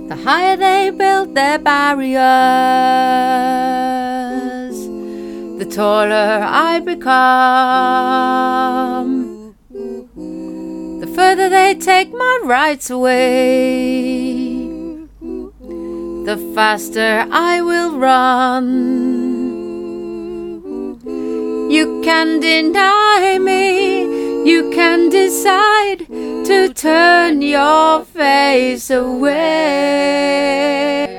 the higher they build their barriers, the taller I become. The further they take my rights away, the faster I will run. You can deny me, you can decide to turn your face away.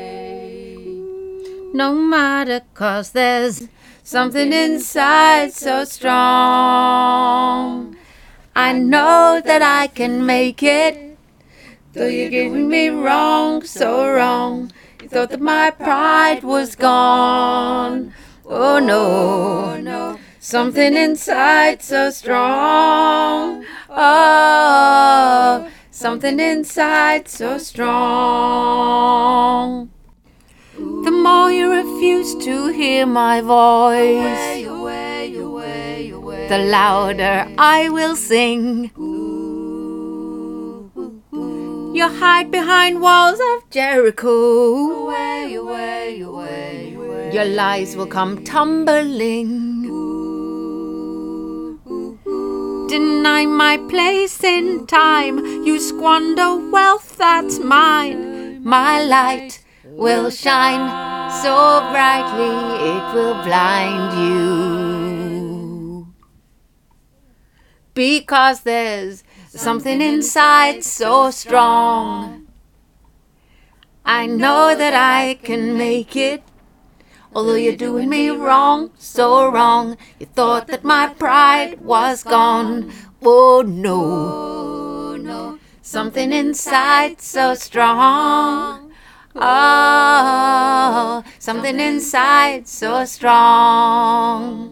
No matter, 'cause there's something inside so strong. I know that I can make it, though you're giving me wrong, so wrong. You thought that my pride was gone. Oh no, no, something inside so strong. Oh, something inside so strong. The more you refuse to hear my voice, the louder I will sing. You hide behind walls of Jericho. Your lies will come tumbling. Deny my place in time. You squander wealth that's mine. My light will shine so brightly it will blind you. Because there's something inside so strong. I know that I can make it, although you're doing me wrong, so wrong. You thought that my pride was gone. Oh no, no, something inside so strong. Oh, something inside so strong.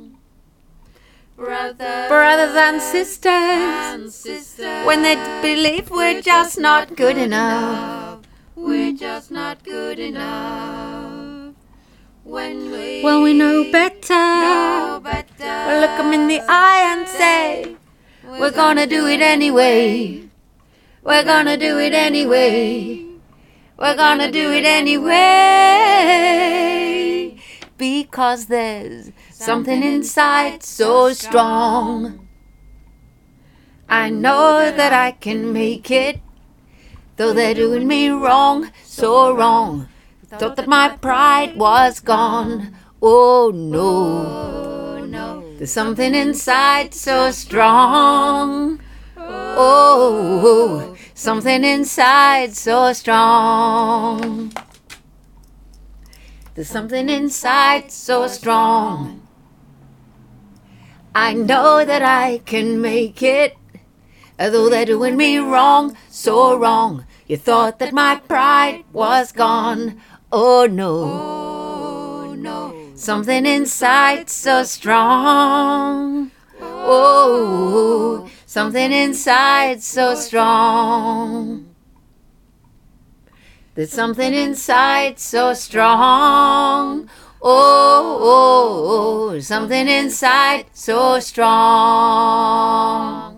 Brothers and sisters, when they believe we're just not good enough, we're just not good enough. When we know better, we'll look them in the eye and say, we're gonna do it anyway. We're gonna do it anyway. We're gonna do it anyway. Because there's something inside so strong. I know that I can make it, though they're doing me wrong, so wrong. Thought that my pride was gone. Oh no, no, there's something inside so strong. Oh, something inside so strong. There's something inside so strong. I know that I can make it, although they're doing me wrong, so wrong. You thought that my pride was gone. Oh no, no, something inside so strong. Oh, something inside so strong. There's something inside so strong. Oh, something inside so strong.